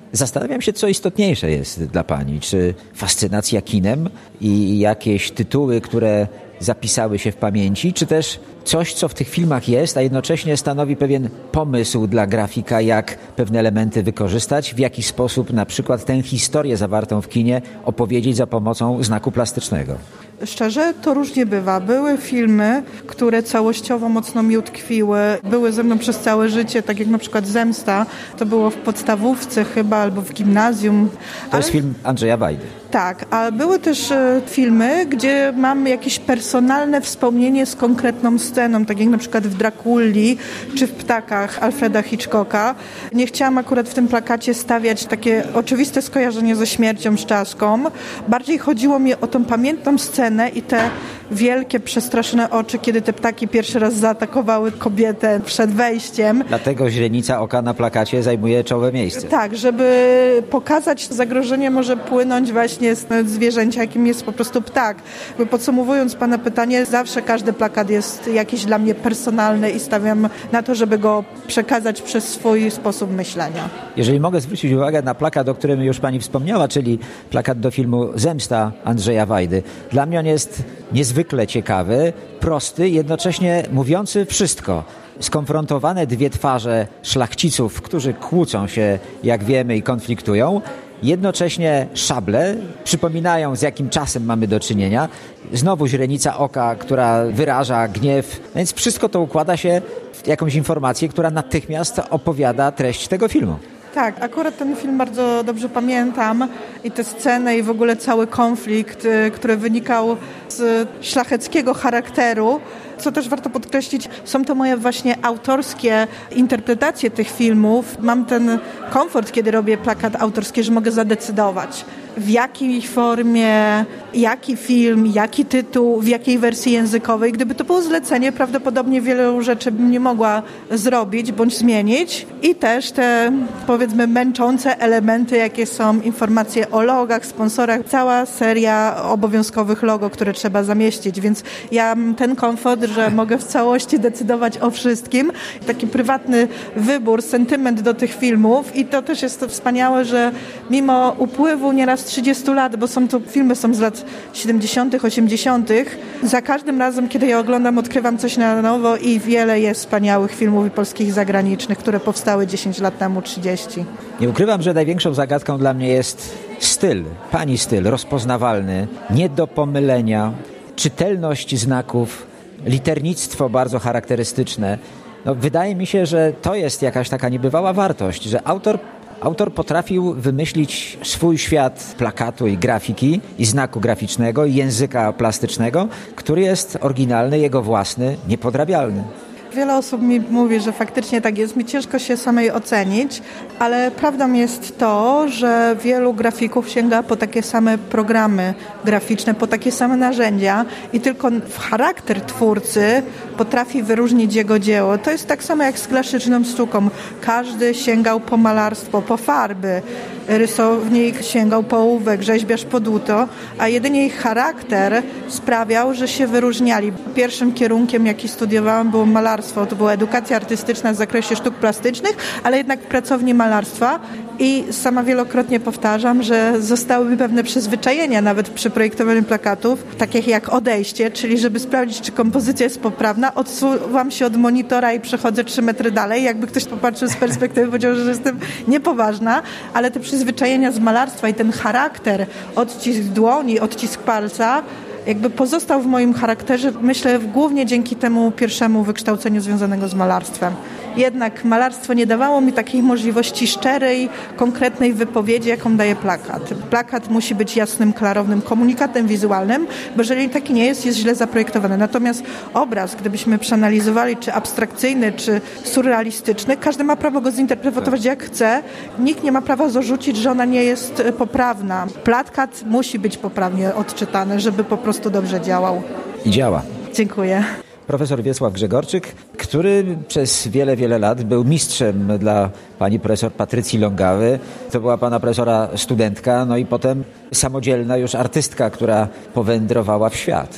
Zastanawiam się, co istotniejsze jest dla pani. Czy fascynacja kinem i jakieś tytuły, które zapisały się w pamięci, czy też coś, co w tych filmach jest, a jednocześnie stanowi pewien pomysł dla grafika, jak pewne elementy wykorzystać, w jaki sposób na przykład tę historię zawartą w kinie opowiedzieć za pomocą znaku plastycznego. Szczerze, to różnie bywa. Były filmy, które całościowo mocno mi utkwiły, były ze mną przez całe życie, tak jak na przykład Zemsta, to było w podstawówce chyba, albo w gimnazjum. To jest film Andrzeja Wajdy. Tak, a były też filmy, gdzie mam jakieś personalne wspomnienie z konkretną sceną, tak jak na przykład w Drakuli czy w Ptakach Alfreda Hitchcocka. Nie chciałam akurat w tym plakacie stawiać takie oczywiste skojarzenie ze śmiercią, z czaszką. Bardziej chodziło mi o tą pamiętną scenę i te wielkie, przestraszone oczy, kiedy te ptaki pierwszy raz zaatakowały kobietę przed wejściem. Dlatego źrenica oka na plakacie zajmuje czołowe miejsce. Tak, żeby pokazać zagrożenie może płynąć właśnie z zwierzęcia, jakim jest po prostu ptak. Podsumowując pana pytanie, zawsze każdy plakat jest jakiś dla mnie personalny i stawiam na to, żeby go przekazać przez swój sposób myślenia. Jeżeli mogę zwrócić uwagę na plakat, o którym już pani wspomniała, czyli plakat do filmu Zemsta Andrzeja Wajdy. Dla mnie on jest niezwykle ciekawy, prosty, jednocześnie mówiący wszystko. Skonfrontowane dwie twarze szlachciców, którzy kłócą się, jak wiemy, i konfliktują. Jednocześnie szable przypominają, z jakim czasem mamy do czynienia. Znowu źrenica oka, która wyraża gniew. Więc wszystko to układa się w jakąś informację, która natychmiast opowiada treść tego filmu. Tak, akurat ten film bardzo dobrze pamiętam i tę scenę i w ogóle cały konflikt, który wynikał z szlacheckiego charakteru. Co też warto podkreślić, są to moje właśnie autorskie interpretacje tych filmów. Mam ten komfort, kiedy robię plakat autorski, że mogę zadecydować, w jakiej formie, jaki film, jaki tytuł, w jakiej wersji językowej. Gdyby to było zlecenie, prawdopodobnie wielu rzeczy bym nie mogła zrobić bądź zmienić. I też te, powiedzmy, męczące elementy, jakie są informacje o logach, sponsorach, cała seria obowiązkowych logo, które trzeba zamieścić. Więc ja mam ten komfort, że mogę w całości decydować o wszystkim. Taki prywatny wybór, sentyment do tych filmów i to też jest to wspaniałe, że mimo upływu nieraz 30 lat, bo filmy są z lat 70., 80., za każdym razem, kiedy je oglądam, odkrywam coś na nowo i wiele jest wspaniałych filmów polskich i zagranicznych, które powstały 10 lat temu, 30. Nie ukrywam, że największą zagadką dla mnie jest styl, pani styl, rozpoznawalny, nie do pomylenia, czytelność znaków, liternictwo bardzo charakterystyczne. Wydaje mi się, że to jest jakaś taka niebywała wartość, że autor potrafił wymyślić swój świat plakatu i grafiki, i znaku graficznego, i języka plastycznego, który jest oryginalny, jego własny, niepodrabialny. Wiele osób mi mówi, że faktycznie tak jest. Mi ciężko się samej ocenić, ale prawdą jest to, że wielu grafików sięga po takie same programy graficzne, po takie same narzędzia i tylko charakter twórcy potrafi wyróżnić jego dzieło. To jest tak samo jak z klasyczną sztuką. Każdy sięgał po malarstwo, po farby. Rysownik sięgał po ołówek, rzeźbiarz po dłuto, a jedynie ich charakter sprawiał, że się wyróżniali. Pierwszym kierunkiem, jaki studiowałam, było malarstwo. To była edukacja artystyczna w zakresie sztuk plastycznych, ale jednak w pracowni malarstwa. I sama wielokrotnie powtarzam, że zostały pewne przyzwyczajenia nawet przy projektowaniu plakatów, takich jak odejście, czyli żeby sprawdzić, czy kompozycja jest poprawna, odsuwam się od monitora i przechodzę 3 metry dalej. Jakby ktoś popatrzył z perspektywy, powiedział, że jestem niepoważna, ale te przyzwyczajenia z malarstwa i ten charakter, odcisk dłoni, odcisk palca, jakby pozostał w moim charakterze, myślę, głównie dzięki temu pierwszemu wykształceniu związanego z malarstwem. Jednak malarstwo nie dawało mi takiej możliwości szczerej, konkretnej wypowiedzi, jaką daje plakat. Plakat musi być jasnym, klarownym komunikatem wizualnym, bo jeżeli taki nie jest, jest źle zaprojektowany. Natomiast obraz, gdybyśmy przeanalizowali, czy abstrakcyjny, czy surrealistyczny, każdy ma prawo go zinterpretować jak chce. Nikt nie ma prawa zarzucić, że ona nie jest poprawna. Plakat musi być poprawnie odczytany, żeby po prostu dobrze działał. I działa. Dziękuję. Profesor Wiesław Grzegorczyk, który przez wiele, wiele lat był mistrzem dla pani profesor Patrycji Longawy. To była pana profesora studentka, no i potem samodzielna już artystka, która powędrowała w świat.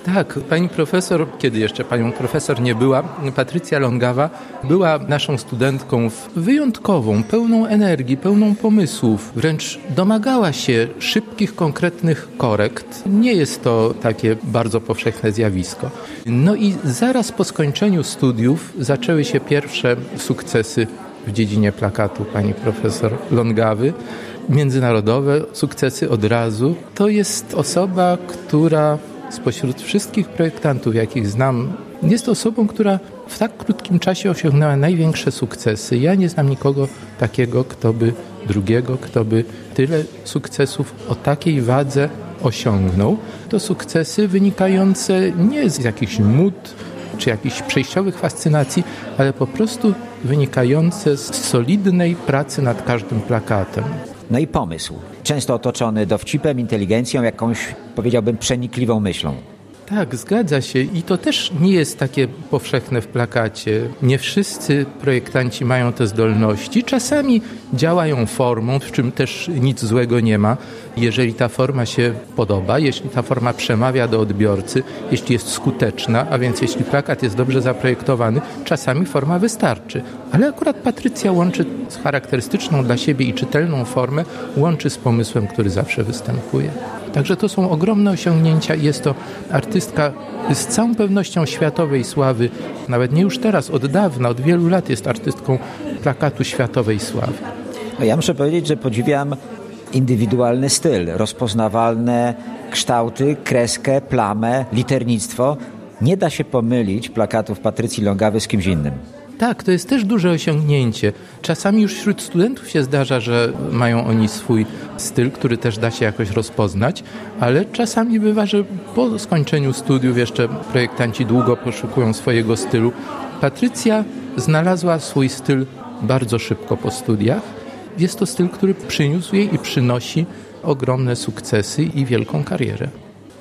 Tak, pani profesor, kiedy jeszcze panią profesor nie była, Patrycja Longawa była naszą studentką wyjątkową, pełną energii, pełną pomysłów. Wręcz domagała się szybkich, konkretnych korekt. Nie jest to takie bardzo powszechne zjawisko. No i zaraz po skończeniu studiów zaczęły się pierwsze sukcesy w dziedzinie plakatu pani profesor Longawy. Międzynarodowe sukcesy od razu. To jest osoba, która spośród wszystkich projektantów, jakich znam, jest osobą, która w tak krótkim czasie osiągnęła największe sukcesy. Ja nie znam nikogo takiego, kto by tyle sukcesów o takiej wadze osiągnął. To sukcesy wynikające nie z jakichś mód czy jakichś przejściowych fascynacji, ale po prostu wynikające z solidnej pracy nad każdym plakatem. No i pomysł. Często otoczony dowcipem, inteligencją, jakąś, powiedziałbym, przenikliwą myślą. Tak, zgadza się i to też nie jest takie powszechne w plakacie. Nie wszyscy projektanci mają te zdolności. Czasami działają formą, w czym też nic złego nie ma. Jeżeli ta forma się podoba, jeśli ta forma przemawia do odbiorcy, jeśli jest skuteczna, a więc jeśli plakat jest dobrze zaprojektowany, czasami forma wystarczy. Ale akurat Patrycja łączy charakterystyczną dla siebie i czytelną formę, łączy z pomysłem, który zawsze występuje. Także to są ogromne osiągnięcia i jest to artystka z całą pewnością światowej sławy. Nawet nie już teraz, od dawna, od wielu lat jest artystką plakatu światowej sławy. No ja muszę powiedzieć, że podziwiam indywidualny styl, rozpoznawalne kształty, kreskę, plamę, liternictwo. Nie da się pomylić plakatów Patrycji Longawy z kimś innym. Tak, to jest też duże osiągnięcie. Czasami już wśród studentów się zdarza, że mają oni swój styl, który też da się jakoś rozpoznać, ale czasami bywa, że po skończeniu studiów jeszcze projektanci długo poszukują swojego stylu. Patrycja znalazła swój styl bardzo szybko po studiach. Jest to styl, który przyniósł jej i przynosi ogromne sukcesy i wielką karierę.